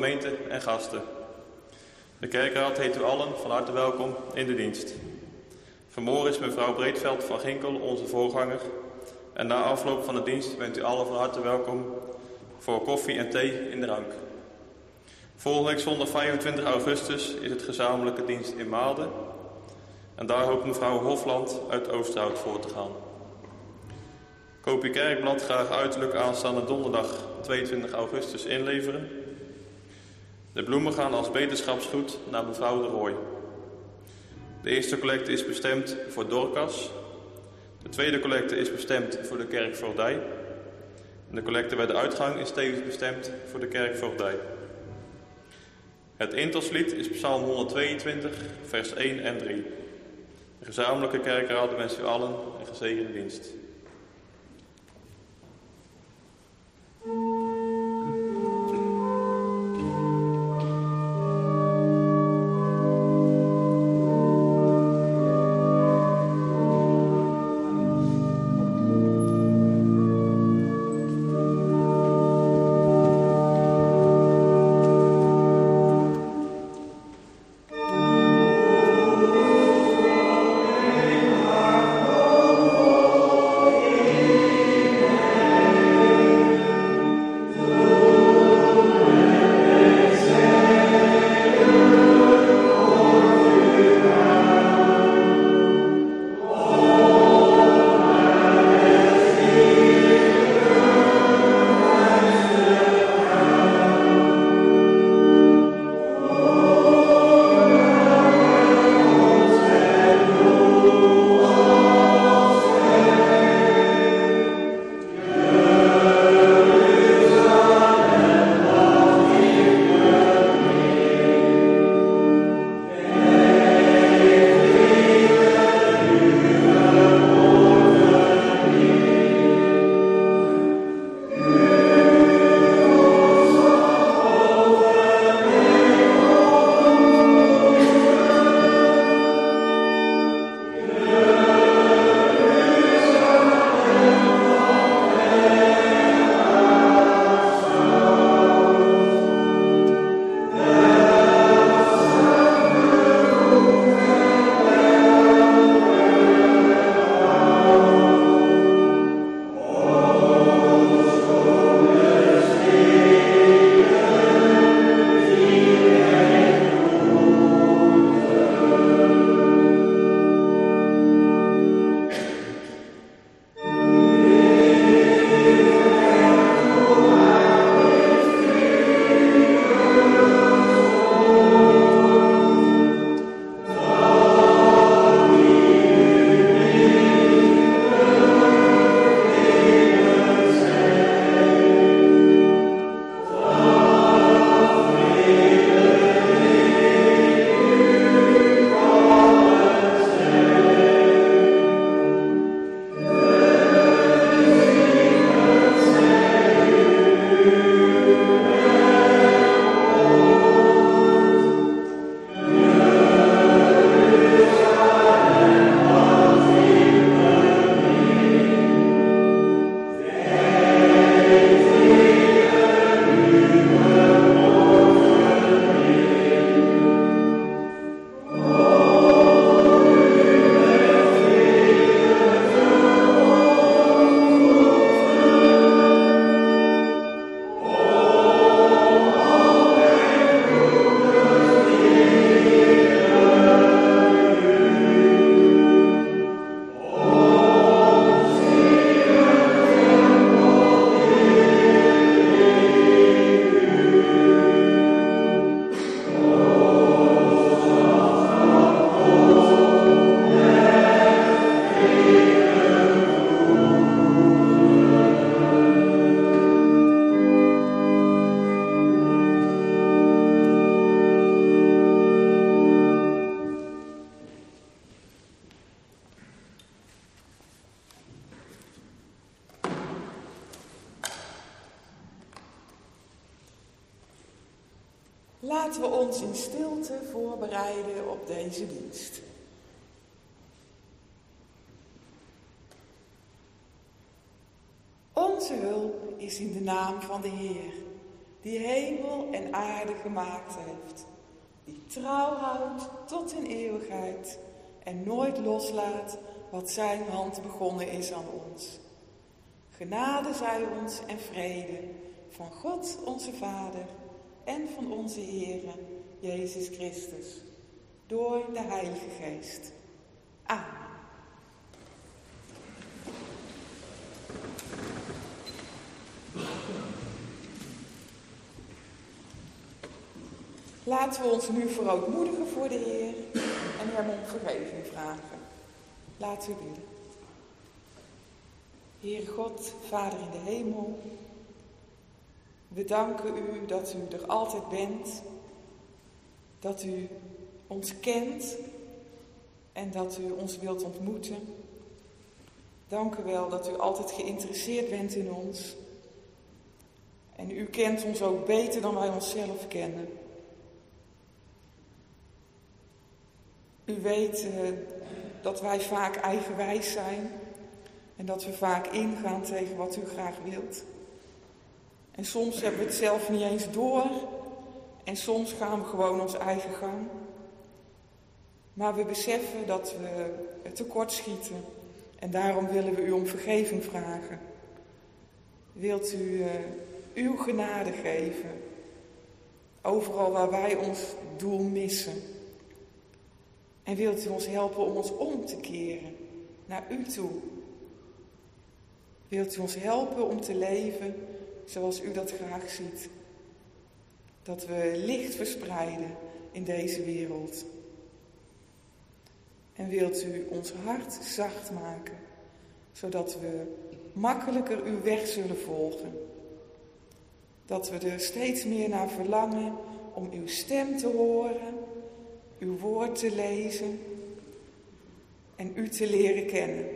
gemeente en gasten. De kerkraad heet u allen van harte welkom in de dienst. Vanmorgen is mevrouw Breedveld van Ginkel onze voorganger. En na afloop van de dienst bent u allen van harte welkom voor koffie en thee in de rank. Volgende week zondag 25 augustus is het gezamenlijke dienst in Maalden. En daar hoopt mevrouw Hofland uit Oosterhout voor te gaan. Kopie Kerkblad graag uiterlijk aanstaande donderdag 22 augustus inleveren. De bloemen gaan als beterschapsgroet naar mevrouw de Rooij. De eerste collecte is bestemd voor Dorcas. De tweede collecte is bestemd voor de kerkvoogdij. En de collecte bij de uitgang is tevens bestemd voor de kerkvoogdij. Het intelslied is Psalm 122, vers 1 en 3. De gezamenlijke kerkraad wenst u allen een gezegende dienst. Laten we ons in stilte voorbereiden op deze dienst. Onze hulp is in de naam van de Heer, die hemel en aarde gemaakt heeft, die trouw houdt tot in eeuwigheid en nooit loslaat wat zijn hand begonnen is aan ons. Genade zij ons en vrede van God onze Vader en van onze Heere Jezus Christus, door de Heilige Geest. Amen. Laten we ons nu verootmoedigen voor de Heer en hem om vergeving vragen. Laten we bidden. Heer God, Vader in de hemel, we danken u dat u er altijd bent, dat u ons kent en dat u ons wilt ontmoeten. Dank u wel dat u altijd geïnteresseerd bent in ons. En u kent ons ook beter dan wij onszelf kennen. U weet dat wij vaak eigenwijs zijn en dat we vaak ingaan tegen wat u graag wilt. En soms hebben we het zelf niet eens door en soms gaan we gewoon ons eigen gang. Maar we beseffen dat we tekort schieten en daarom willen we u om vergeving vragen. Wilt u uw genade geven, overal waar wij ons doel missen. En wilt u ons helpen om ons om te keren naar u toe. Wilt u ons helpen om te leven zoals u dat graag ziet. Dat we licht verspreiden in deze wereld. En wilt u ons hart zacht maken, zodat we makkelijker uw weg zullen volgen. Dat we er steeds meer naar verlangen om uw stem te horen, uw woord te lezen en u te leren kennen.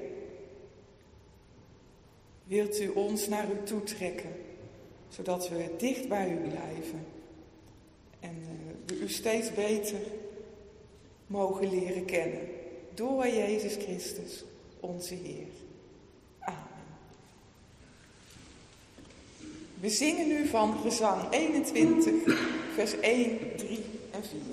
Wilt u ons naar u toetrekken, zodat we dicht bij u blijven en we u steeds beter mogen leren kennen. Door Jezus Christus, onze Heer. Amen. We zingen nu van Gezang 21, vers 1, 3 en 4.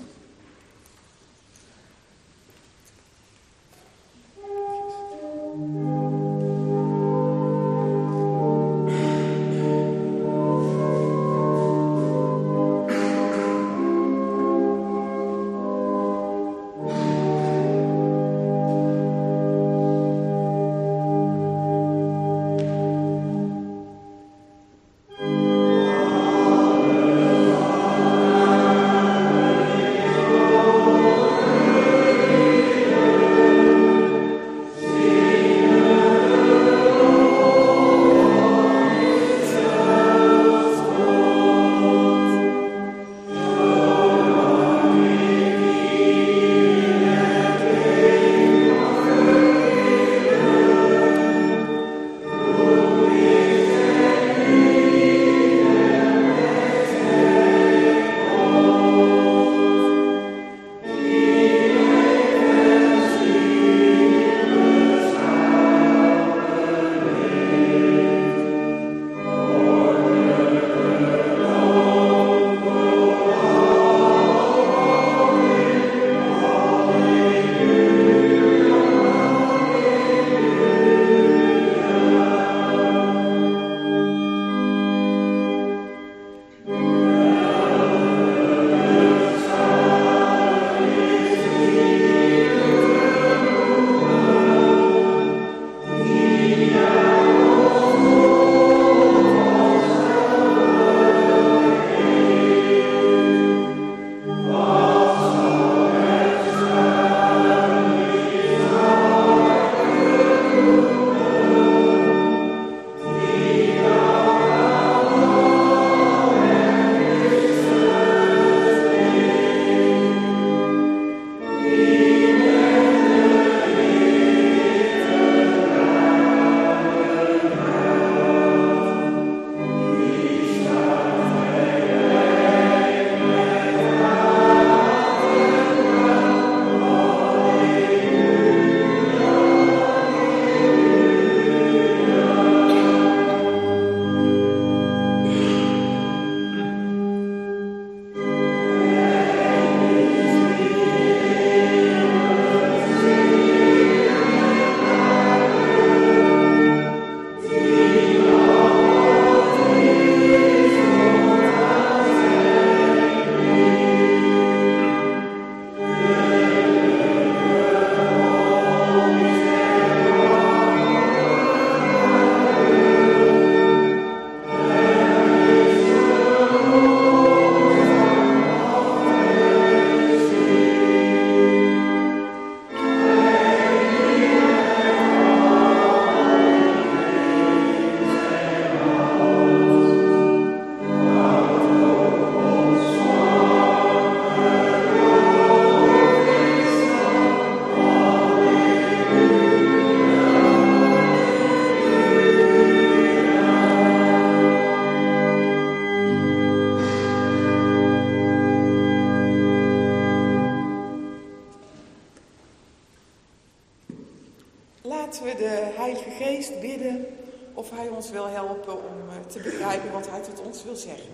laten we de Heilige Geest bidden of hij ons wil helpen om te begrijpen wat hij tot ons wil zeggen.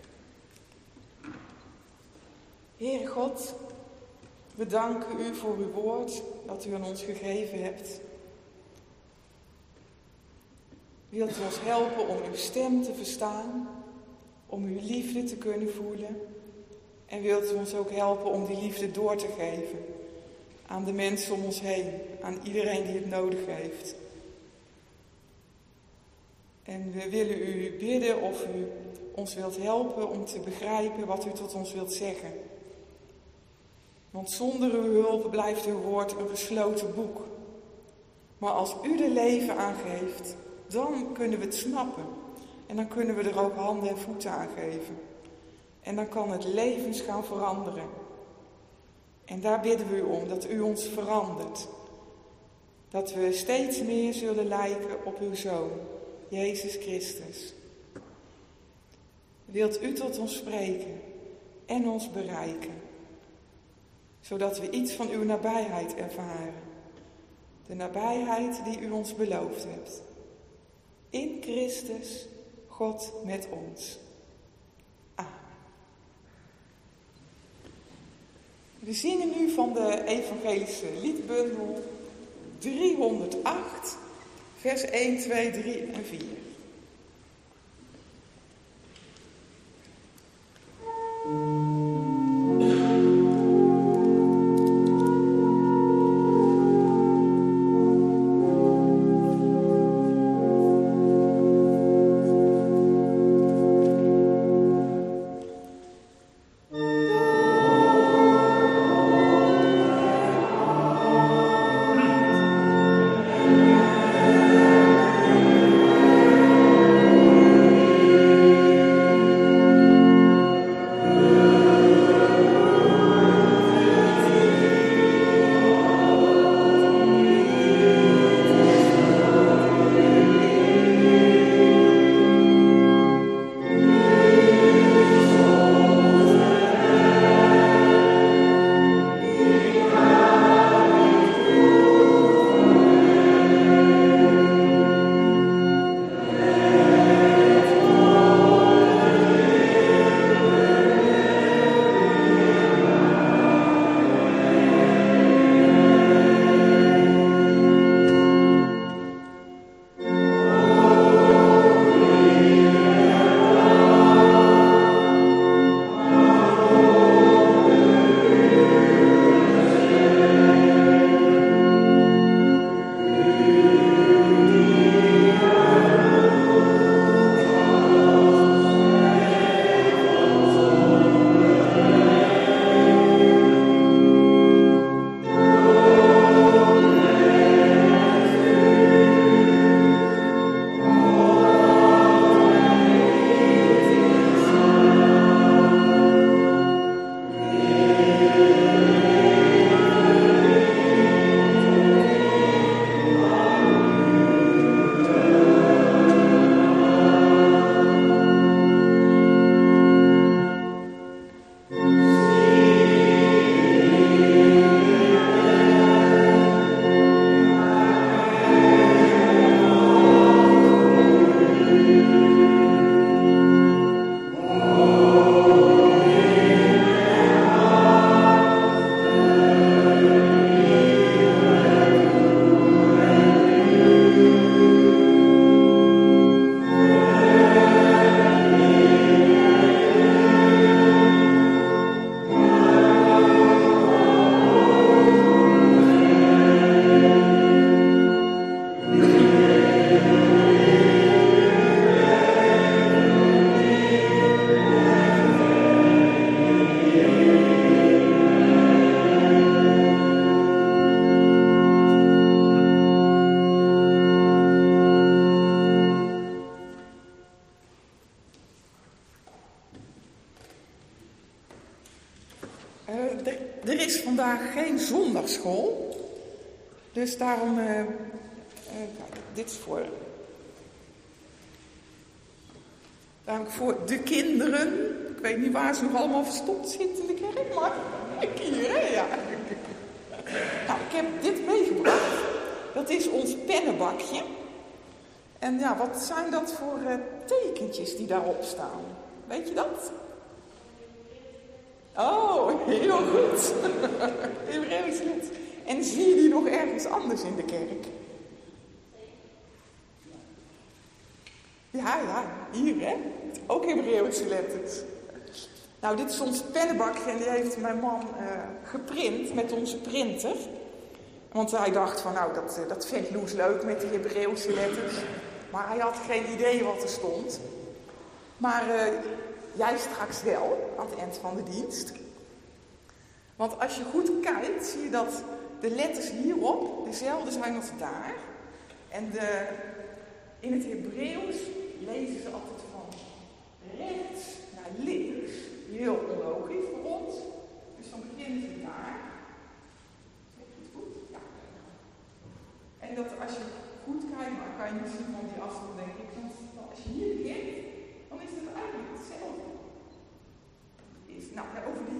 Heere God, we danken u voor uw woord dat u aan ons gegeven hebt. Wilt u ons helpen om uw stem te verstaan, om uw liefde te kunnen voelen? En wilt u ons ook helpen om die liefde door te geven aan de mensen om ons heen, aan iedereen die het nodig heeft. En we willen u bidden of u ons wilt helpen om te begrijpen wat u tot ons wilt zeggen. Want zonder uw hulp blijft uw woord een gesloten boek. Maar als u er leven aan geeft, dan kunnen we het snappen. En dan kunnen we er ook handen en voeten aan geven. En dan kan het levens gaan veranderen. En daar bidden we u om, dat u ons verandert. Dat we steeds meer zullen lijken op uw Zoon, Jezus Christus. Wilt u tot ons spreken en ons bereiken, zodat we iets van uw nabijheid ervaren. De nabijheid die u ons beloofd hebt. In Christus, God met ons. Amen. We zingen nu van de evangelische liedbundel 308, vers 1, 2, 3 en 4. Er is vandaag geen zondagsschool, dus daarom, dit is voor de kinderen. Ik weet niet waar ze nog allemaal verstopt zitten in de kerk, maar hier, hè, ja. Nou, ik heb dit meegebracht. Dat dat is ons pennenbakje. En ja, wat zijn dat voor tekentjes die daarop staan? Weet je dat? Oh, heel goed. Hebreeuwse letters. En zie je die nog ergens anders in de kerk? Ja, hier hè. Ook Hebreeuwse letters. Nou, dit is ons pennenbakje en die heeft mijn man geprint met onze printer. Want hij dacht van, nou, dat vindt Loes leuk met die Hebreeuwse letters. Maar hij had geen idee wat er stond. Maar jij straks wel, aan het eind van de dienst. Want als je goed kijkt, zie je dat de letters hierop dezelfde zijn als daar. En in het Hebreeuws lezen ze altijd van rechts naar links. Heel onlogisch voor ons. Dus dan beginnen ze daar. Zeg je het goed? Ja. En dat als je goed kijkt, maar kan je niet zien van die afstand, denk ik. Want als je hier begint, dan is het eigenlijk hetzelfde. Nou, over die...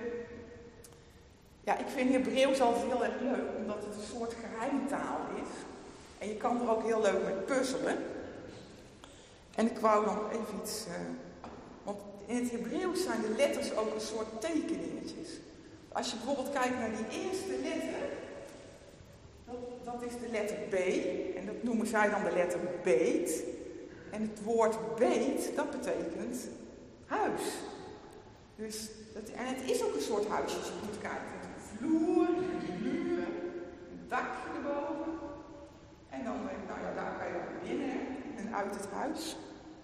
Ja, ik vind Hebreeuws altijd heel erg leuk, omdat het een soort geheimtaal is. En je kan er ook heel leuk mee puzzelen. En ik wou dan even iets... want in het Hebreeuws zijn de letters ook een soort tekeningetjes. Als je bijvoorbeeld kijkt naar die eerste letter, dat is de letter B. En dat noemen zij dan de letter beet. En het woord beet, dat betekent huis. Dus en het is ook een soort huis als je goed kijkt. Een vloer, een muur, een dakje erboven. En dan, nou ja, daar kan je dan binnen en uit het huis.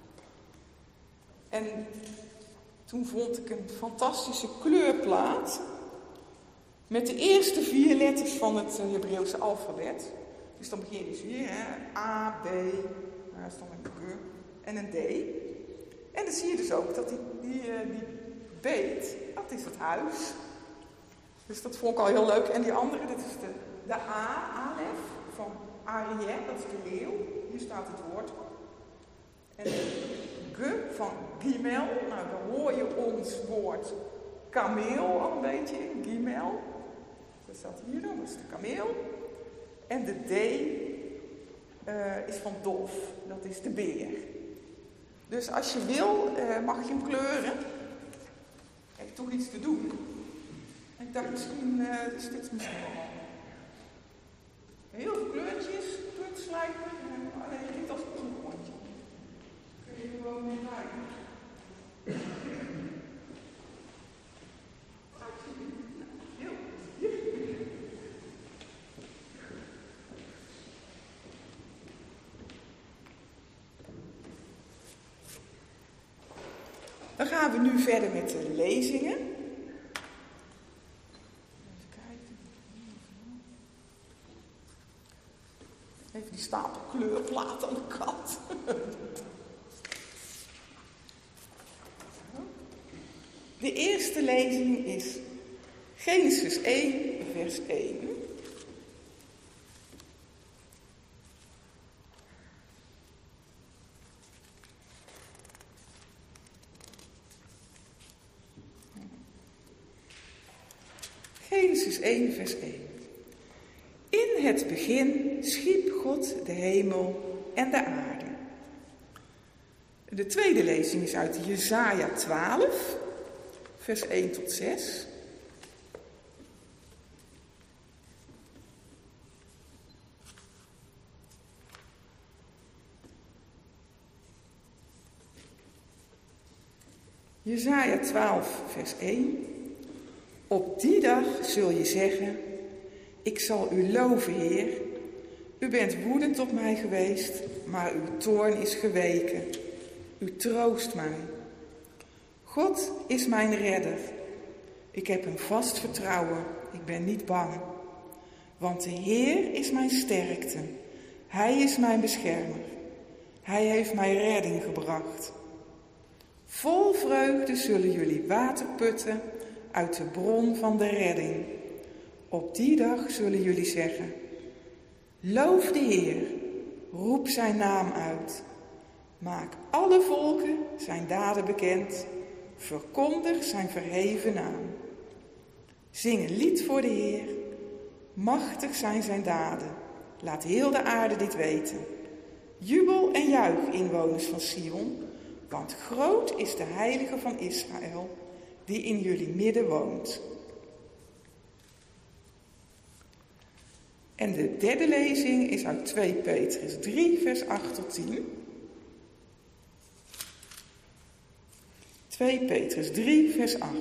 En toen vond ik een fantastische kleurplaat met de eerste 4 letters van het Hebreeuwse alfabet. Dus dan begin je dus hier, hè, A, B, daar is dan een G en een D. En dan zie je dus ook dat die beet, dat is het huis. Dus dat vond ik al heel leuk. En die andere, dit is de A, Alef, van Ariël, dat is de leeuw. Hier staat het woord van. En de G van Gimel, nou dan hoor je ons woord kameel al een beetje in, Gimel. Dat staat hier dan, dat is de kameel. En de D is van Dof, dat is de beer. Dus als je wil, mag je hem kleuren. Ik heb toch iets te doen. Ik dacht misschien is dit misschien wel. Heel veel kleurtjes, puntslijpen. Alleen niet als een proefrondje. Kun je gewoon mee kijken. Heel goed. Dan gaan we nu verder met de lezingen. Even die stapel kleurplaat aan de kant. De eerste lezing is Genesis 1, vers 1. Genesis 1, vers 1. In het begin schiep God de hemel en de aarde. De tweede lezing is uit Jesaja 12, vers 1 tot 6. Jesaja 12, vers 1. Op die dag zul je zeggen, ik zal u loven, Heer. U bent woedend op mij geweest, maar uw toorn is geweken. U troost mij. God is mijn redder. Ik heb een vast vertrouwen. Ik ben niet bang. Want de Heer is mijn sterkte. Hij is mijn beschermer. Hij heeft mij redding gebracht. Vol vreugde zullen jullie water putten uit de bron van de redding. Op die dag zullen jullie zeggen, loof de Heer, roep zijn naam uit. Maak alle volken zijn daden bekend, verkondig zijn verheven naam. Zing een lied voor de Heer, machtig zijn zijn daden. Laat heel de aarde dit weten. Jubel en juich, inwoners van Sion, want groot is de Heilige van Israël, die in jullie midden woont. En de derde lezing is uit 2 Petrus 3, vers 8 tot 10. 2 Petrus 3, vers 8.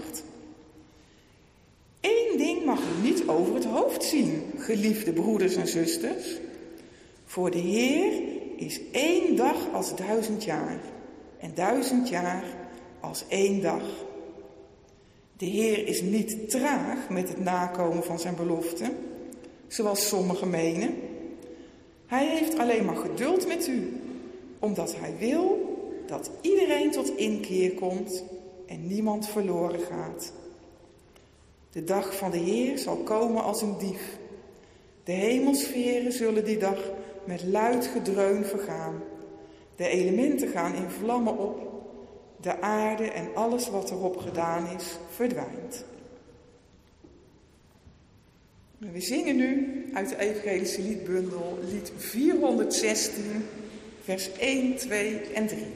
Eén ding mag u niet over het hoofd zien, geliefde broeders en zusters. Voor de Heer is 1 dag als 1000 jaar en 1000 jaar als 1 dag. De Heer is niet traag met het nakomen van zijn belofte, zoals sommigen menen. Hij heeft alleen maar geduld met u, omdat hij wil dat iedereen tot inkeer komt en niemand verloren gaat. De dag van de Heer zal komen als een dief. De hemelsferen zullen die dag met luid gedreun vergaan. De elementen gaan in vlammen op. De aarde en alles wat erop gedaan is, verdwijnt. We zingen nu uit de evangelische liedbundel lied 416, vers 1, 2 en 3.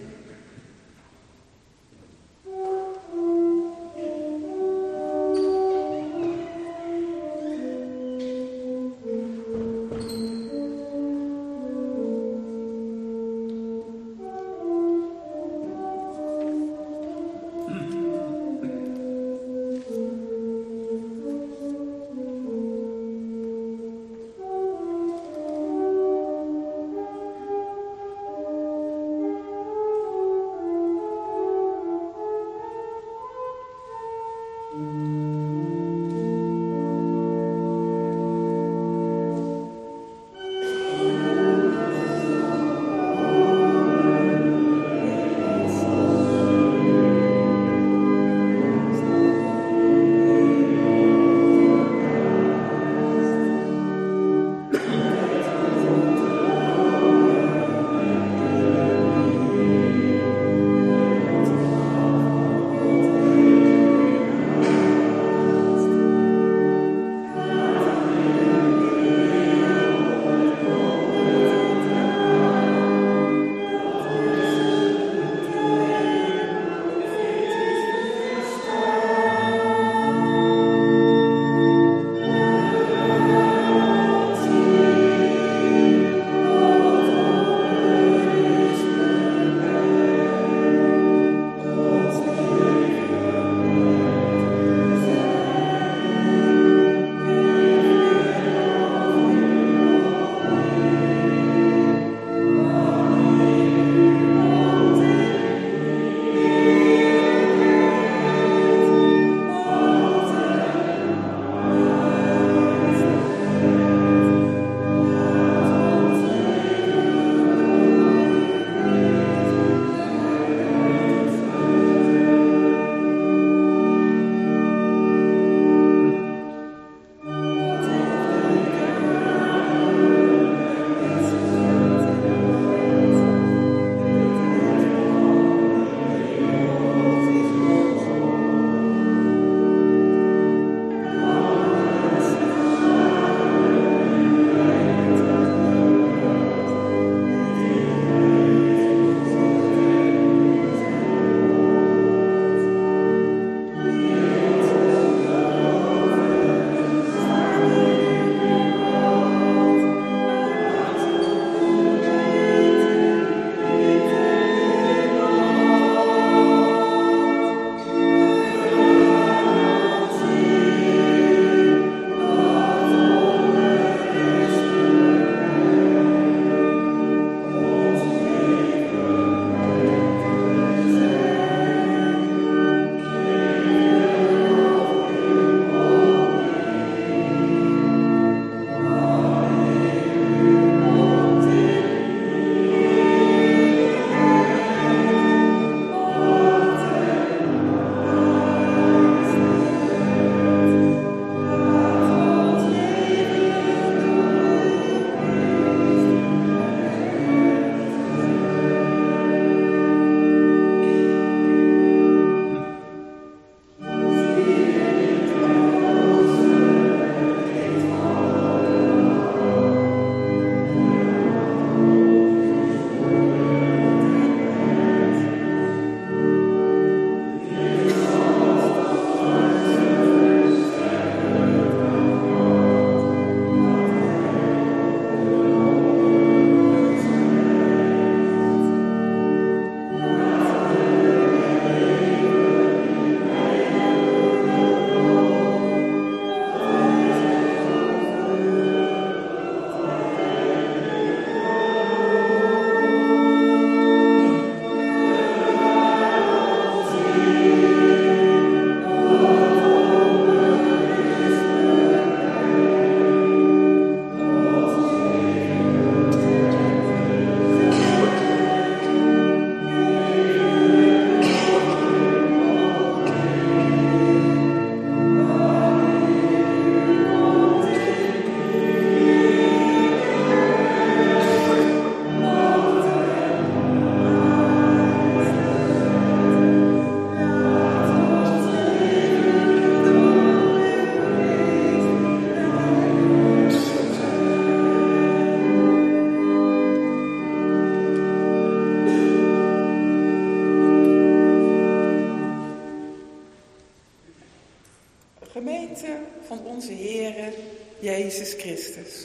gemeente van onze Heere Jezus Christus.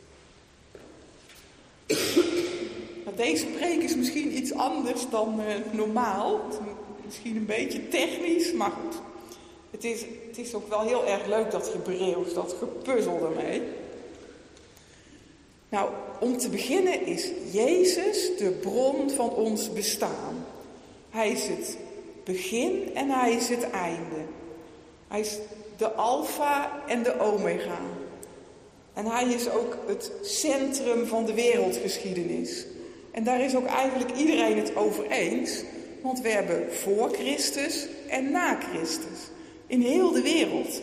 Deze preek is misschien iets anders dan normaal. Misschien een beetje technisch, maar goed. Het is ook wel heel erg leuk, dat Hebreeuws, dat gepuzzel ermee. Nou, om te beginnen is Jezus de bron van ons bestaan. Hij is het begin en hij is het einde. Hij is de alfa en de omega. En hij is ook het centrum van de wereldgeschiedenis. En daar is ook eigenlijk iedereen het over eens. Want we hebben voor Christus en na Christus. In heel de wereld.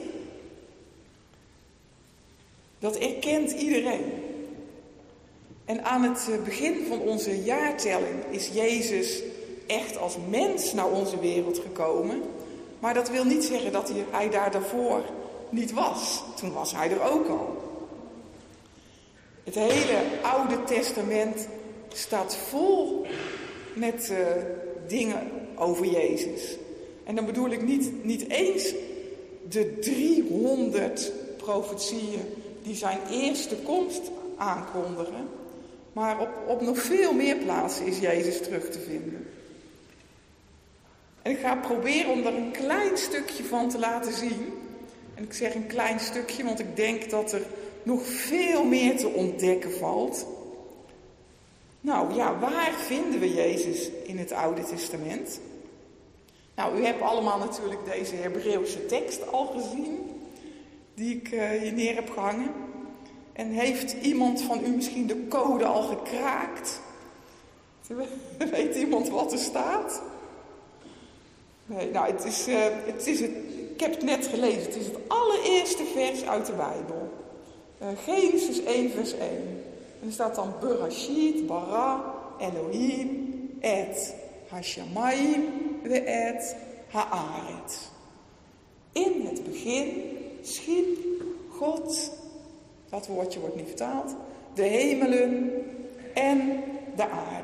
Dat erkent iedereen. En aan het begin van onze jaartelling is Jezus echt als mens naar onze wereld gekomen. Maar dat wil niet zeggen dat hij daar daarvoor niet was. Toen was hij er ook al. Het hele Oude Testament staat vol met dingen over Jezus. En dan bedoel ik niet eens de 300 profetieën die zijn eerste komst aankondigen. Maar op nog veel meer plaatsen is Jezus terug te vinden. En ik ga proberen om daar een klein stukje van te laten zien. En ik zeg een klein stukje, want ik denk dat er nog veel meer te ontdekken valt. Nou ja, waar vinden we Jezus in het Oude Testament? Nou, u hebt allemaal natuurlijk deze Hebreeuwse tekst al gezien, die ik hier neer heb gehangen. En heeft iemand van u misschien de code al gekraakt? Weet iemand wat er staat? Nee, nou, ik heb het net gelezen. Het is het allereerste vers uit de Bijbel. Genesis 1 vers 1. En er staat dan Bereshit, bara, Elohim, et hashamayim, ve'et haaret. In het begin schiep God, dat woordje wordt niet vertaald, de hemelen en de aarde.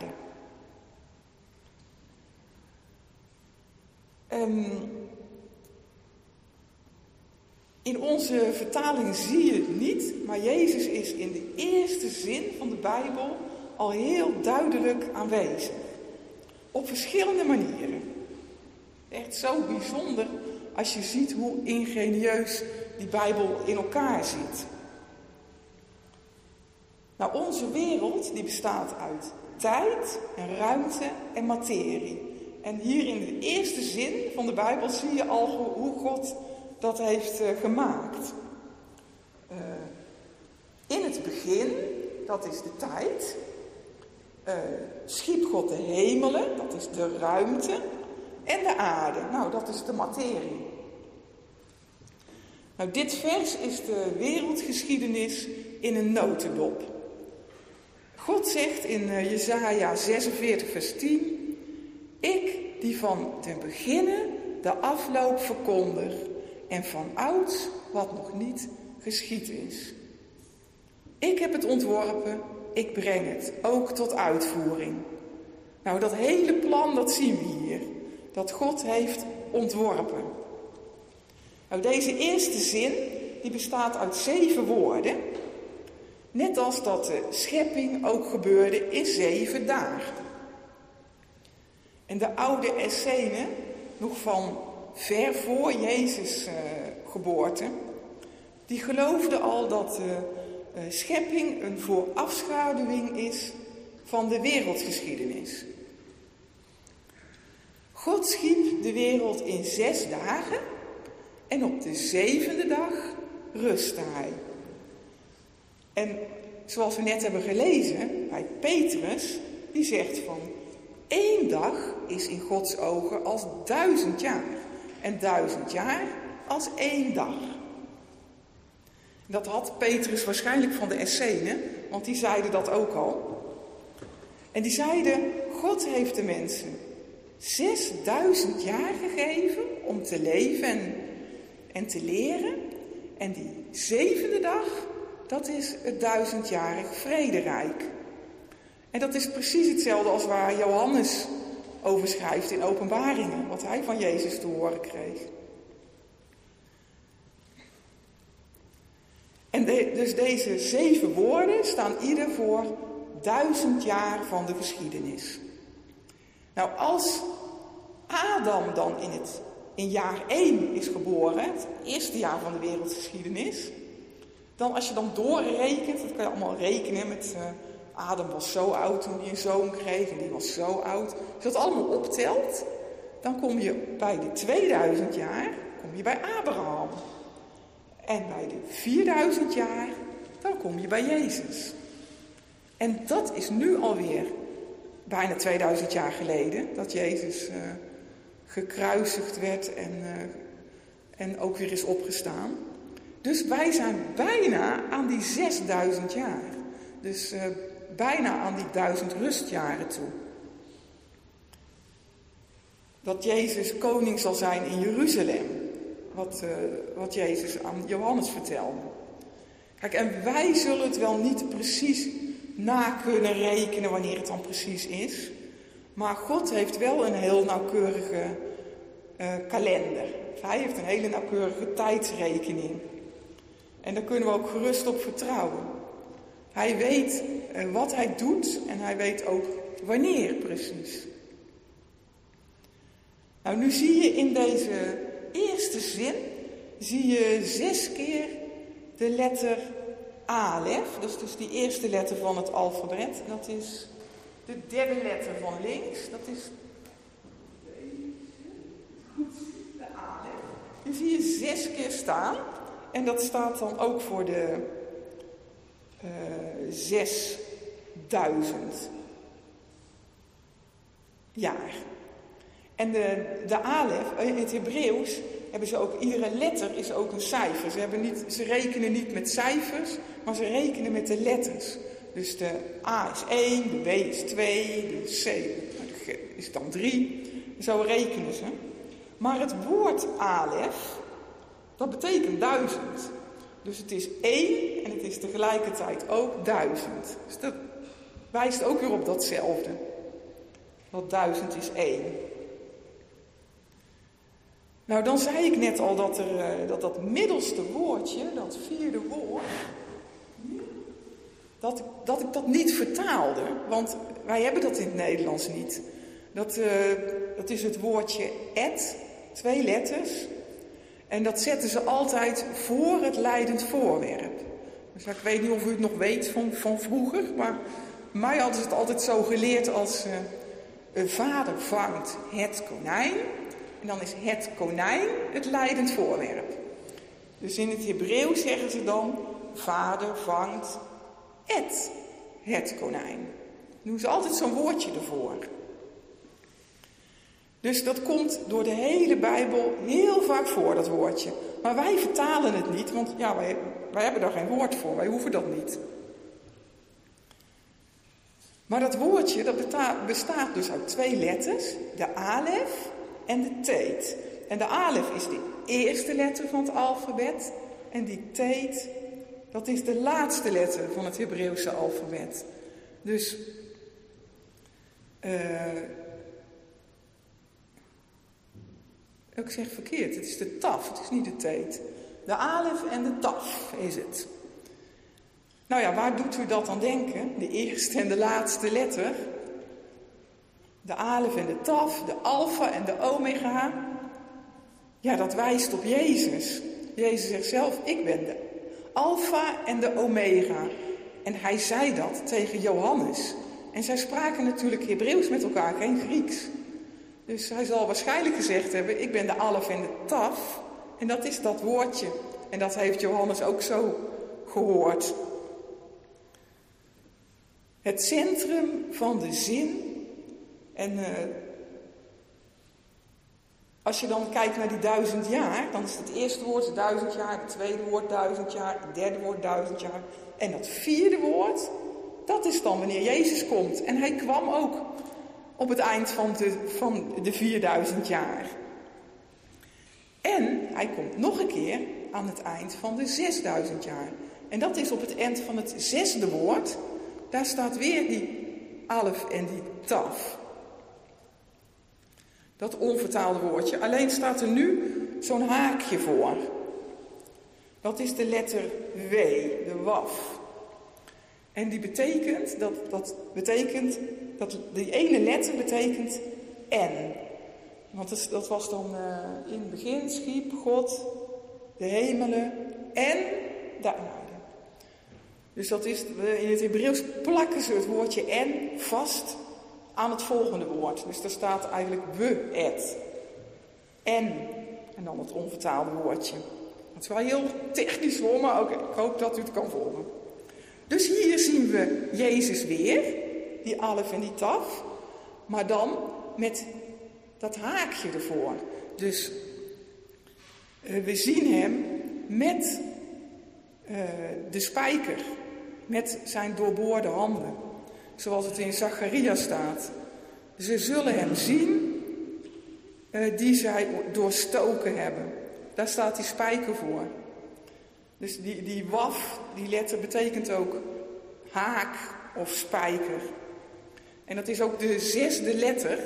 In onze vertaling zie je het niet, maar Jezus is in de eerste zin van de Bijbel al heel duidelijk aanwezig. Op verschillende manieren. Echt zo bijzonder als je ziet hoe ingenieus die Bijbel in elkaar zit. Nou, onze wereld die bestaat uit tijd en ruimte en materie. En hier in de eerste zin van de Bijbel zie je al hoe God dat heeft gemaakt. In het begin, dat is de tijd, schiep God de hemelen, dat is de ruimte, en de aarde, nou dat is de materie. Nou, dit vers is de wereldgeschiedenis in een notendop. God zegt in Jesaja 46 vers 10, ik die van den beginnen de afloop verkondig en van ouds wat nog niet geschied is. Ik heb het ontworpen, ik breng het ook tot uitvoering. Nou, dat hele plan, dat zien we hier. Dat God heeft ontworpen. Nou, deze eerste zin, die bestaat uit 7 woorden. Net als dat de schepping ook gebeurde in 7 dagen. En de oude Essenen, nog van ver voor Jezus' geboorte, die geloofden al dat de schepping een voorafschaduwing is van de wereldgeschiedenis. God schiep de wereld in 6 dagen en op de 7e dag rustte hij. En zoals we net hebben gelezen bij Petrus, die zegt van 1 dag is in Gods ogen als 1000 jaar. En 1000 jaar als 1 dag. Dat had Petrus waarschijnlijk van de Essenen, want die zeiden dat ook al. En die zeiden, God heeft de mensen 6000 jaar gegeven om te leven en te leren. En die 7e dag, dat is het 1000-jarig vrederijk. En dat is precies hetzelfde als waar Johannes over schrijft in Openbaringen, wat hij van Jezus te horen kreeg. dus deze 7 woorden staan ieder voor 1000 jaar van de geschiedenis. Nou, als Adam dan in jaar 1 is geboren, het eerste jaar van de wereldgeschiedenis, dan als je dan doorrekent, dat kan je allemaal rekenen met Adam was zo oud toen hij een zoon kreeg en die was zo oud. Als je dat allemaal optelt, dan kom je bij de 2000 jaar, kom je bij Abraham. En bij de 4000 jaar, dan kom je bij Jezus. En dat is nu alweer bijna 2000 jaar geleden, dat Jezus gekruisigd werd en ook weer is opgestaan. Dus wij zijn bijna aan die 6000 jaar. Dus bijna aan die 1000 rustjaren toe. Dat Jezus koning zal zijn in Jeruzalem. Wat Jezus aan Johannes vertelde. Kijk, en wij zullen het wel niet precies na kunnen rekenen wanneer het dan precies is. Maar God heeft wel een heel nauwkeurige kalender. Hij heeft een hele nauwkeurige tijdsrekening. En daar kunnen we ook gerust op vertrouwen. Hij weet wat hij doet en hij weet ook wanneer precies. Nou, nu zie je in deze eerste zin, zie je 6 keer de letter Alef. Dat is dus die eerste letter van het alfabet. Dat is de derde letter van links. Dat is de Alef. Die zie je 6 keer staan. En dat staat dan ook voor de 6000 jaar. En de Alef, in het Hebreeuws hebben ze ook, iedere letter is ook een cijfer. Ze rekenen niet met cijfers, maar ze rekenen met de letters. Dus de A is 1, de B is 2, de C is dan 3. Zo rekenen ze. Maar het woord Alef, dat betekent 1000. Dus het is 1 en het is tegelijkertijd ook 1000. Dus dat wijst ook weer op datzelfde. Dat 1000 is 1. Nou, dan zei ik net al dat middelste woordje, dat 4e woord, dat ik dat niet vertaalde. Want wij hebben dat in het Nederlands niet. Dat is het woordje et, 2 letters. En dat zetten ze altijd voor het leidend voorwerp. Dus ik weet niet of u het nog weet van vroeger, maar mij hadden ze het altijd zo geleerd als een vader vangt het konijn. En dan is het konijn het leidend voorwerp. Dus in het Hebreeuws zeggen ze dan, vader vangt het konijn. Dan doen ze altijd zo'n woordje ervoor. Dus dat komt door de hele Bijbel heel vaak voor, dat woordje. Maar wij vertalen het niet, want ja, wij hebben daar geen woord voor. Wij hoeven dat niet. Maar dat woordje dat bestaat dus uit 2 letters. De alef en de teet. En de alef is de eerste letter van het alfabet. En die teet, dat is de laatste letter van het Hebreeuwse alfabet. Dus ik zeg verkeerd, het is de taf, het is niet de teet. De alef en de taf is het. Nou ja, waar doet u dat aan denken? De eerste en de laatste letter. De alef en de taf, de alfa en de omega. Ja, dat wijst op Jezus. Jezus zegt zelf, ik ben de alfa en de omega. En hij zei dat tegen Johannes. En zij spraken natuurlijk Hebreeuws met elkaar, geen Grieks. Dus hij zal waarschijnlijk gezegd hebben, ik ben de alef en de taf. En dat is dat woordje. En dat heeft Johannes ook zo gehoord. Het centrum van de zin. En als je dan kijkt naar die 1000 jaar, dan is het eerste woord 1000 jaar, het tweede woord 1000 jaar, het derde woord 1000 jaar. En dat 4e woord, dat is dan wanneer Jezus komt. En hij kwam ook op het eind van de 4000 jaar. En hij komt nog een keer aan het eind van de 6000 jaar. En dat is op het eind van het 6e woord. Daar staat weer die alef en die taf. Dat onvertaalde woordje. Alleen staat er nu zo'n haakje voor. Dat is de letter W, de waf. En die betekent, die ene letter betekent en. Want dat was dan in het begin schiep God de hemelen en de aarde. Dus dat is, in het Hebreeuws plakken ze het woordje en vast aan het volgende woord. Dus daar staat eigenlijk we et. En dan het onvertaalde woordje. Dat is wel heel technisch hoor, maar ook, ik hoop dat u het kan volgen. Dus hier zien we Jezus weer, die alef en die taf, maar dan met dat haakje ervoor. Dus we zien hem met de spijker, met zijn doorboorde handen. Zoals het in Zacharia staat. Ze zullen hem zien die zij doorstoken hebben. Daar staat die spijker voor. Dus die waf, die letter betekent ook haak of spijker. En dat is ook de 6e letter.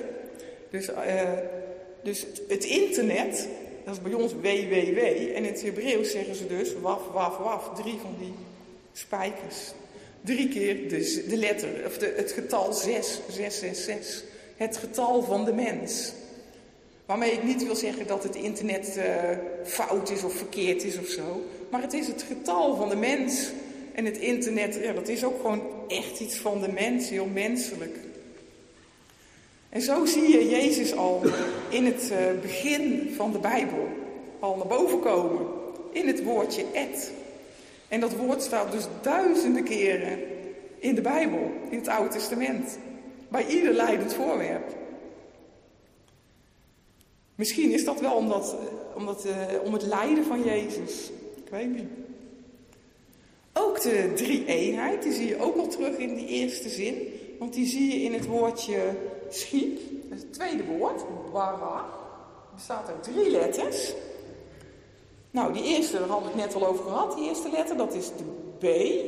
Dus het internet, dat is bij ons www. En in het Hebreeuws zeggen ze dus waf, waf, waf. 3 van die spijkers. 3 keer de letter, of het getal 666. Het getal van de mens. Waarmee ik niet wil zeggen dat het internet fout is of verkeerd is of zo. Maar het is het getal van de mens. En het internet, ja, dat is ook gewoon echt iets van de mens, heel menselijk. En zo zie je Jezus al in het begin van de Bijbel al naar boven komen. In het woordje et. En dat woord staat dus duizenden keren in de Bijbel, in het Oude Testament. Bij ieder lijdend voorwerp. Misschien is dat wel om het lijden van Jezus. Ik weet niet. Ook de drie-eenheid, die zie je ook al terug in die eerste zin. Want die zie je in het woordje schiep. Dat is het tweede woord, bara. Er staat er 3 letters. Nou, die eerste, daar hadden we het net al over gehad. Die eerste letter, dat is de B.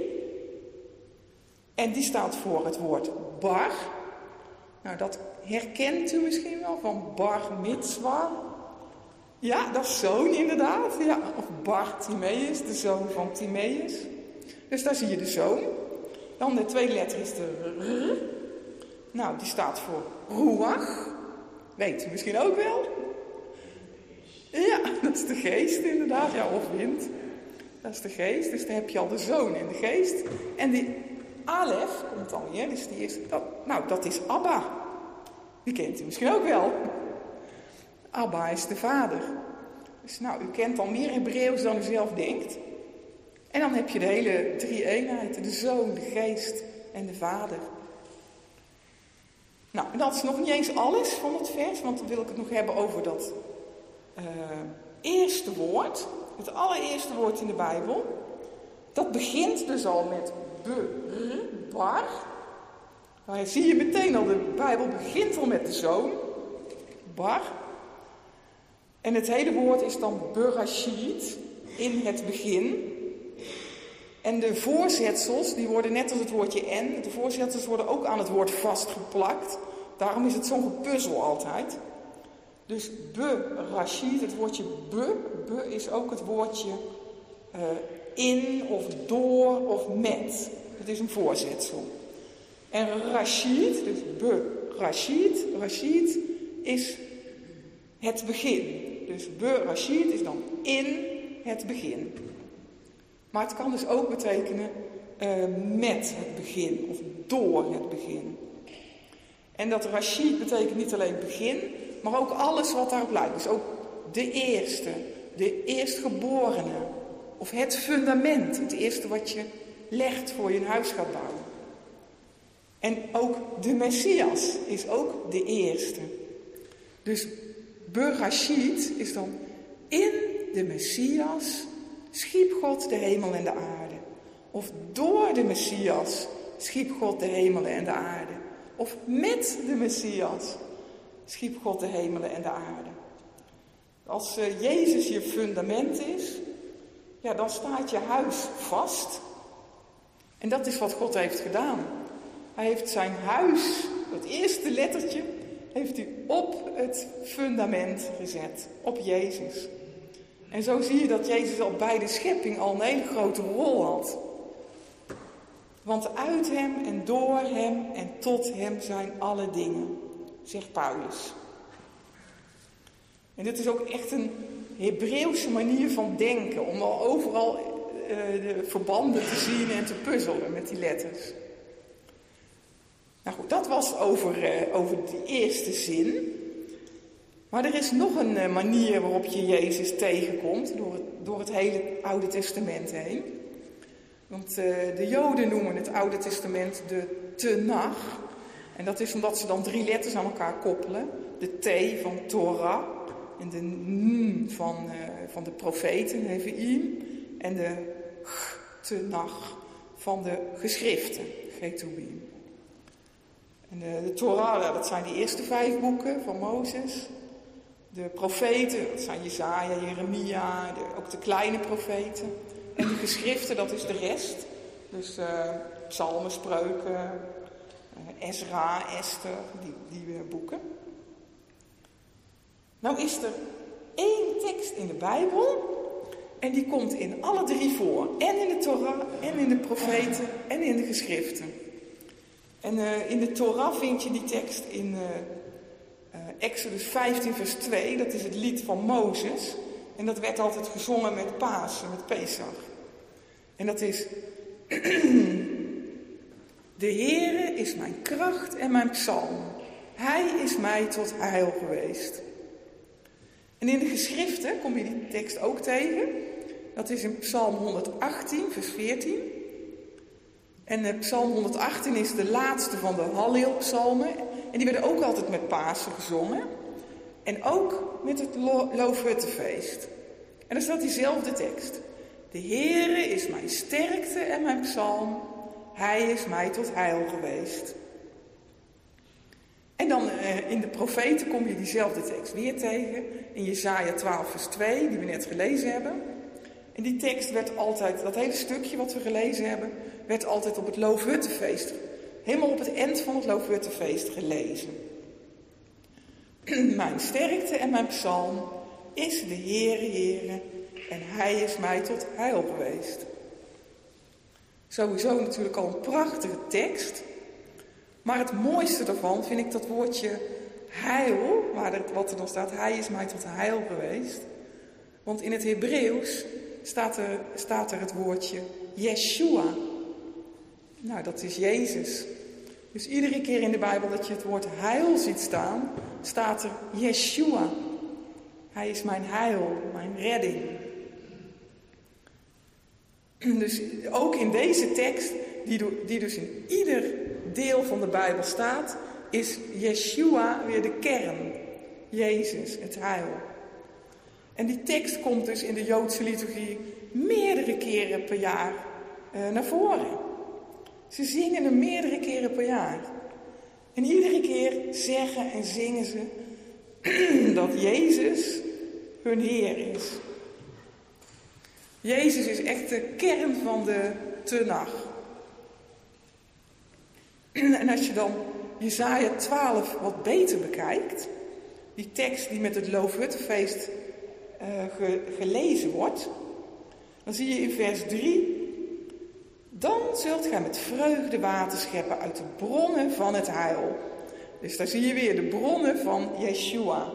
En die staat voor het woord bar. Nou, dat herkent u misschien wel van bar mitzwa. Ja, dat is zoon inderdaad. Ja, of Bartimeus, de zoon van Timeus. Dus daar zie je de zoon. Dan de tweede letter is de R. Nou, die staat voor ruach. Weet u misschien ook wel. Ja, dat is de geest inderdaad. Ja, of wind. Dat is de geest. Dus dan heb je al de zoon en de geest. En die alef komt dan weer. Dus die is, dat is Abba. Die kent u misschien ook wel. Abba is de vader. Dus nou, u kent al meer Hebreeuws dan u zelf denkt. En dan heb je de hele drie-eenheid. De zoon, de geest en de vader. Nou, en dat is nog niet eens alles van het vers. Want dan wil ik het nog hebben over dat eerste woord. Het allereerste woord in de Bijbel. Dat begint dus al met bar. Daar zie je meteen al, de Bijbel begint al met de zoon. Bar. En het hele woord is dan berashit, in het begin. En de voorzetsels, die worden net als het woordje en, de voorzetsels worden ook aan het woord vastgeplakt. Daarom is het zo'n gepuzzel altijd. Dus berashit, het woordje be is ook het woordje in of door of met. Het is een voorzetsel. En rashid, dus rashid is het begin. Dus berashit is dan in het begin. Maar het kan dus ook betekenen met het begin of door het begin. En dat rashid betekent niet alleen begin, maar ook alles wat daarop lijkt. Dus ook de eerstgeborene of het fundament, het eerste wat je legt voor je een huis gaat bouwen. En ook de Messias is ook de eerste. Dus berashit is dan in de Messias schiep God de hemel en de aarde. Of door de Messias schiep God de hemelen en de aarde. Of met de Messias schiep God de hemelen en de aarde. Als Jezus je fundament is, ja, dan staat je huis vast. En dat is wat God heeft gedaan. Hij heeft zijn huis, het eerste lettertje, heeft hij op het fundament gezet. Op Jezus. En zo zie je dat Jezus al bij de schepping al een hele grote rol had. Want uit hem en door hem en tot hem zijn alle dingen, zegt Paulus. En dit is ook echt een Hebreeuwse manier van denken, om al overal de verbanden te zien en te puzzelen met die letters. Nou goed, dat was over die eerste zin. Maar er is nog een manier waarop je Jezus tegenkomt door het hele Oude Testament heen. Want de Joden noemen het Oude Testament de Tenach. En dat is omdat ze dan 3 letters aan elkaar koppelen. De T van Torah en de N van de profeten, Nevi'im. En de G, Tenach, van de geschriften, Ketubim. En de Torah, dat zijn die eerste 5 boeken van Mozes. De profeten, dat zijn Jesaja, Jeremia, ook de kleine profeten. En de geschriften, dat is de rest. Dus psalmen, spreuken, Ezra, Esther, die boeken. Nou is er 1 tekst in de Bijbel. En die komt in alle 3 voor. En in de Torah, en in de profeten, en in de geschriften. En in de Torah vind je die tekst in Exodus 15 vers 2. Dat is het lied van Mozes. En dat werd altijd gezongen met Pasen, met Pesach. En dat is: De Heere is mijn kracht en mijn psalm. Hij is mij tot heil geweest. En in de geschriften kom je die tekst ook tegen. Dat is in Psalm 118 vers 14. En Psalm 118 is de laatste van de Halleel-psalmen. En die werden ook altijd met Pasen gezongen. En ook met het Loofhuttenfeest. En daar staat diezelfde tekst. De Heere is mijn sterkte en mijn psalm. Hij is mij tot heil geweest. En dan in de profeten kom je diezelfde tekst weer tegen. In Jesaja 12 vers 2, die we net gelezen hebben. En die tekst werd altijd, dat hele stukje wat we gelezen hebben, werd altijd op het Loofhuttenfeest, helemaal op het eind van het Loofhuttenfeest gelezen. Mijn sterkte en mijn psalm is de Heere, Heere, en hij is mij tot heil geweest. Sowieso natuurlijk al een prachtige tekst. Maar het mooiste daarvan vind ik dat woordje heil, wat er dan staat, hij is mij tot heil geweest. Want in het Hebreeuws staat er het woordje Yeshua. Nou, dat is Jezus. Dus iedere keer in de Bijbel dat je het woord heil ziet staan, staat er Yeshua. Hij is mijn heil, mijn redding. Dus ook in deze tekst, die dus in ieder deel van de Bijbel staat, is Yeshua weer de kern. Jezus, het heil. En die tekst komt dus in de Joodse liturgie meerdere keren per jaar naar voren. Ze zingen hem meerdere keren per jaar. En iedere keer zeggen en zingen ze dat Jezus hun Heer is. Jezus is echt de kern van de Tenach. En als je dan Jesaja 12 wat beter bekijkt, die tekst die met het Loofhuttenfeest gelezen wordt, dan zie je in vers 3: Dan zult gij met vreugde water scheppen uit de bronnen van het heil. Dus daar zie je weer de bronnen van Yeshua.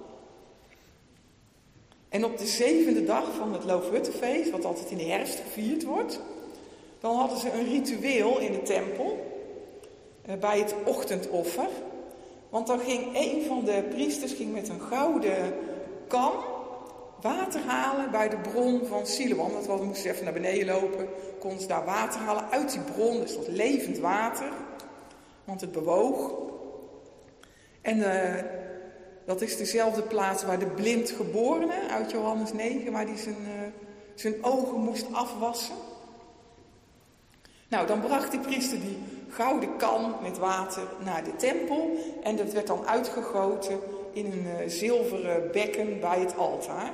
En op de 7e dag van het Loofhuttenfeest, wat altijd in de herfst gevierd wordt, dan hadden ze een ritueel in de tempel bij het ochtendoffer. Want dan ging een van de priesters met een gouden kan water halen bij de bron van Siloam. Dat moesten ze even naar beneden lopen, konden ze daar water halen uit die bron. Dus dat levend water, want het bewoog. En dat is dezelfde plaats waar de blindgeborene uit Johannes 9, waar die zijn ogen moest afwassen. Nou, dan bracht die priester die gouden kan met water naar de tempel. En dat werd dan uitgegoten in een zilveren bekken bij het altaar.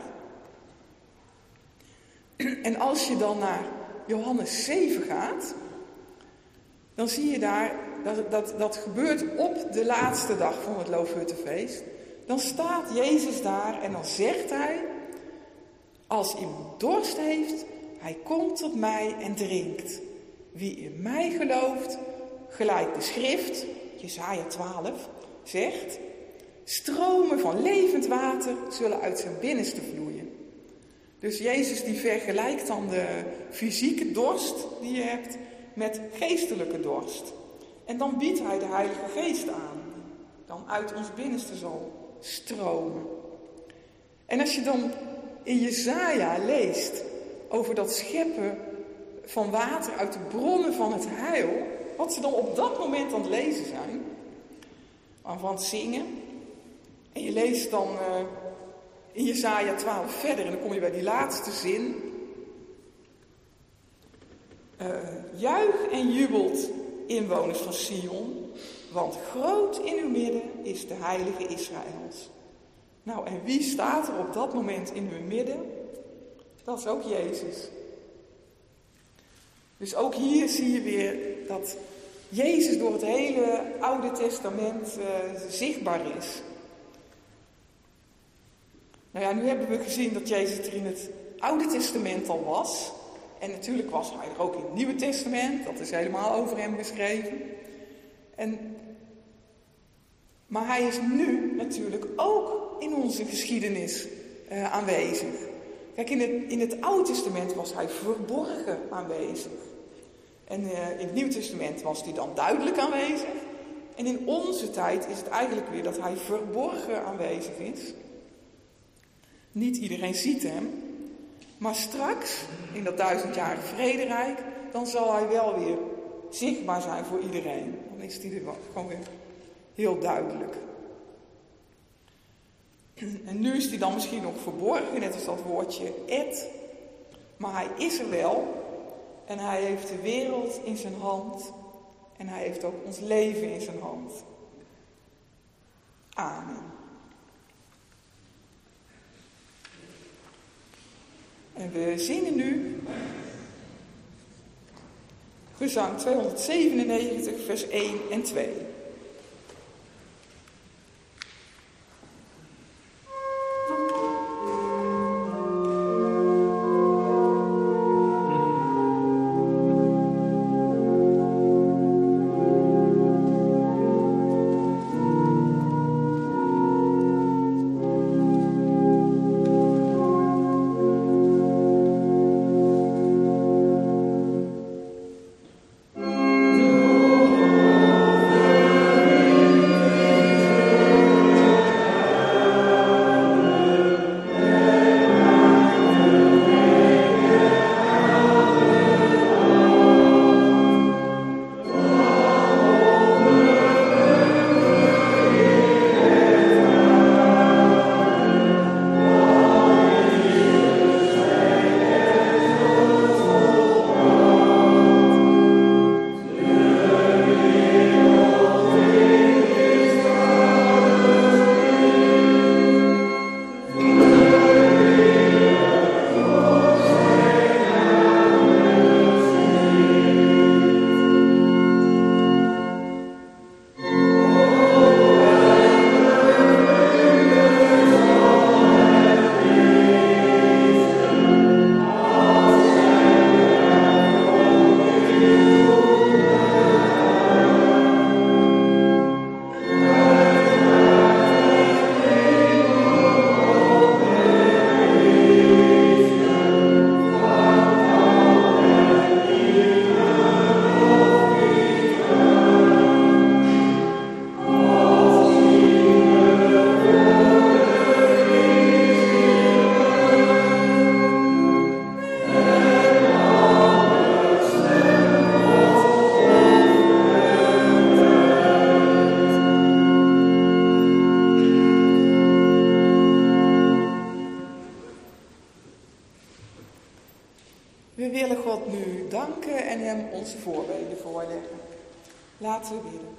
En als je dan naar Johannes 7 gaat, dan zie je daar, dat gebeurt op de laatste dag van het Loofhuttenfeest. Dan staat Jezus daar en dan zegt hij: Als iemand dorst heeft, hij komt tot mij en drinkt. Wie in mij gelooft, gelijk de schrift, Jesaja 12, zegt, stromen van levend water zullen uit zijn binnenste vloeien. Dus Jezus die vergelijkt dan de fysieke dorst die je hebt met geestelijke dorst. En dan biedt hij de Heilige Geest aan, die dan uit ons binnenste zal stromen. En als je dan in Jesaja leest over dat scheppen van water uit de bronnen van het heil, wat ze dan op dat moment aan het lezen zijn, van het zingen. En je leest dan in Jesaja 12 verder en dan kom je bij die laatste zin. Juich en jubelt, inwoners van Sion, want groot in uw midden is de heilige Israëls. Nou, en wie staat er op dat moment in uw midden? Dat is ook Jezus. Dus ook hier zie je weer dat Jezus door het hele Oude Testament zichtbaar is. Nou ja, nu hebben we gezien dat Jezus er in het Oude Testament al was. En natuurlijk was hij er ook in het Nieuwe Testament. Dat is helemaal over hem geschreven. Maar hij is nu natuurlijk ook in onze geschiedenis aanwezig. Kijk, in het Oude Testament was hij verborgen aanwezig. En in het Nieuwe Testament was hij dan duidelijk aanwezig. En in onze tijd is het eigenlijk weer dat hij verborgen aanwezig is. Niet iedereen ziet hem. Maar straks, in dat 1000-jarige vrederijk, dan zal hij wel weer zichtbaar zijn voor iedereen. Dan is hij er gewoon weer heel duidelijk. En nu is hij dan misschien nog verborgen, net als dat woordje et. Maar hij is er wel. En hij heeft de wereld in zijn hand. En hij heeft ook ons leven in zijn hand. Amen. En we zingen nu gezang 297, vers 1 en 2. We willen God nu danken en hem onze voorbeden voorleggen. Laten we bidden.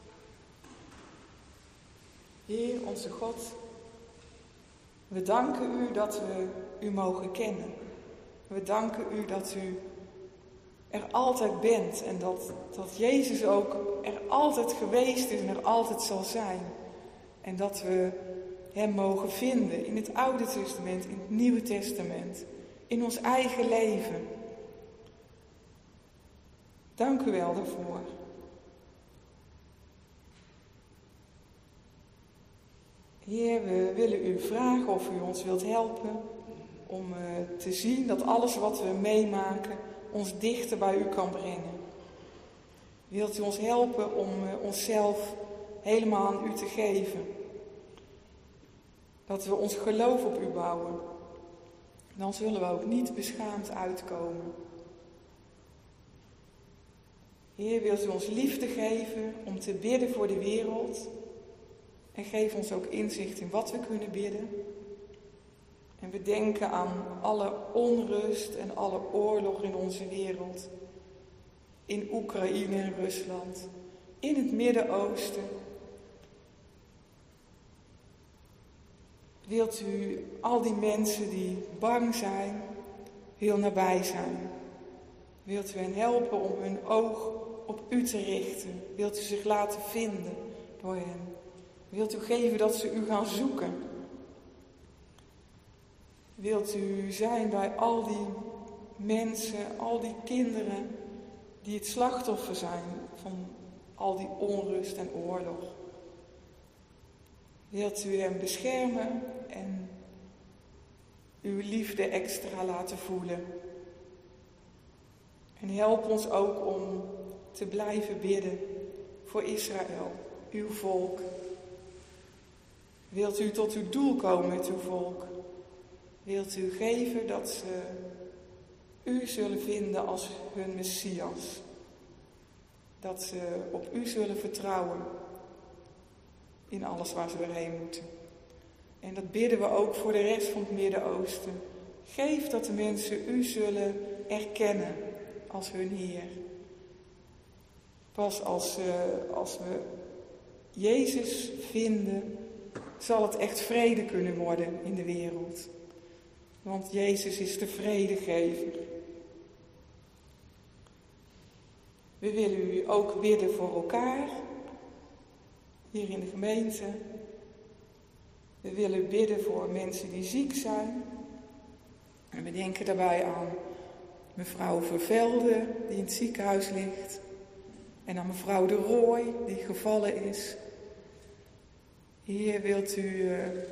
Heer, onze God, we danken u dat we u mogen kennen. We danken u dat u er altijd bent en dat Jezus ook er altijd geweest is en er altijd zal zijn. En dat we Hem mogen vinden in het Oude Testament, in het Nieuwe Testament, in ons eigen leven. Dank u wel daarvoor. Heer, we willen u vragen of u ons wilt helpen om te zien dat alles wat we meemaken ons dichter bij u kan brengen. Wilt u ons helpen om onszelf helemaal aan u te geven? Dat we ons geloof op u bouwen. Dan zullen we ook niet beschaamd uitkomen. Heer, wilt u ons liefde geven om te bidden voor de wereld? En geef ons ook inzicht in wat we kunnen bidden. En we denken aan alle onrust en alle oorlog in onze wereld. In Oekraïne en Rusland. In het Midden-Oosten. Wilt u al die mensen die bang zijn, heel nabij zijn? Wilt u hen helpen om hun oog op u te richten? Wilt u zich laten vinden door hen? Wilt u geven dat ze u gaan zoeken? Wilt u zijn bij al die mensen, al die kinderen die het slachtoffer zijn van al die onrust en oorlog? Wilt u hem beschermen en uw liefde extra laten voelen? En help ons ook om te blijven bidden voor Israël, uw volk. Wilt u tot uw doel komen met uw volk? Wilt u geven dat ze u zullen vinden als hun Messias? Dat ze op u zullen vertrouwen in alles waar ze doorheen moeten. En dat bidden we ook voor de rest van het Midden-Oosten. Geef dat de mensen u zullen erkennen als hun Heer. Pas als we Jezus vinden, zal het echt vrede kunnen worden in de wereld. Want Jezus is de vredegever. We willen u ook bidden voor elkaar, hier in de gemeente. We willen bidden voor mensen die ziek zijn. En we denken daarbij aan mevrouw Vervelde, die in het ziekenhuis ligt. En aan mevrouw de Rooij, die gevallen is. Heer, wilt u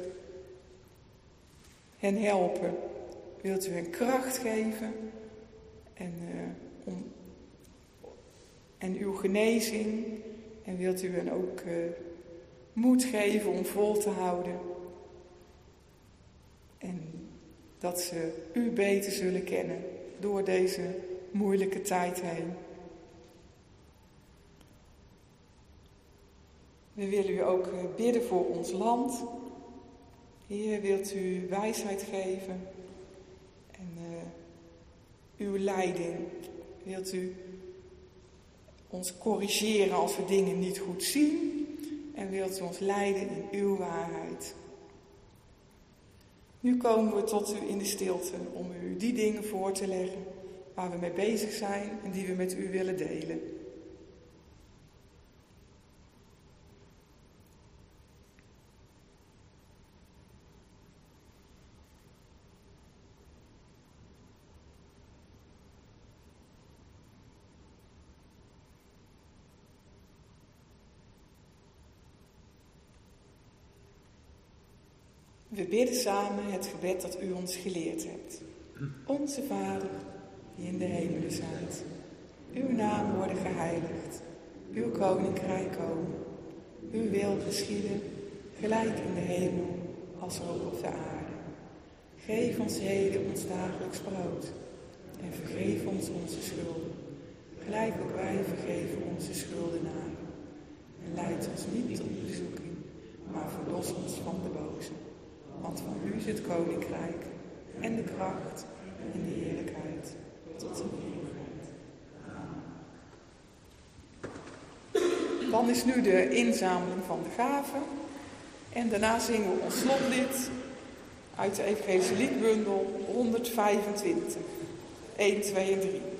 hen helpen? Wilt u hen kracht geven? En uw genezing? En wilt u hen ook moed geven om vol te houden? En dat ze u beter zullen kennen door deze moeilijke tijd heen. We willen u ook bidden voor ons land. Heer, wilt u wijsheid geven en uw leiding. Wilt u ons corrigeren als we dingen niet goed zien en wilt u ons leiden in uw waarheid. Nu komen we tot u in de stilte om u die dingen voor te leggen waar we mee bezig zijn en die we met u willen delen. We bidden samen het gebed dat u ons geleerd hebt. Onze Vader, die in de hemelen zijt. Uw naam worden geheiligd. Uw koninkrijk komen. Uw wil geschieden, gelijk in de hemel, als ook op de aarde. Geef ons heden ons dagelijks brood. En vergeef ons onze schulden. Gelijk ook wij vergeven onze schuldenaren. En leid ons niet tot bezoeking, maar verlos ons van de boze. Want van u is het koninkrijk en de kracht en de heerlijkheid tot in eeuwigheid. Amen. Dan is nu de inzameling van de gaven. En daarna zingen we ons slotlied uit de Evangelische liedbundel 125. 1, 2 en 3.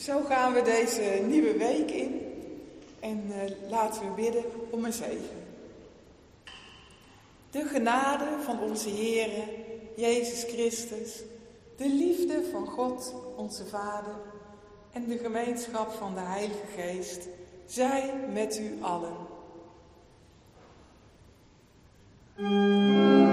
Zo gaan we deze nieuwe week in en laten we bidden om een zegen. De genade van onze Heere, Jezus Christus, de liefde van God, onze Vader, en de gemeenschap van de Heilige Geest, zij met u allen.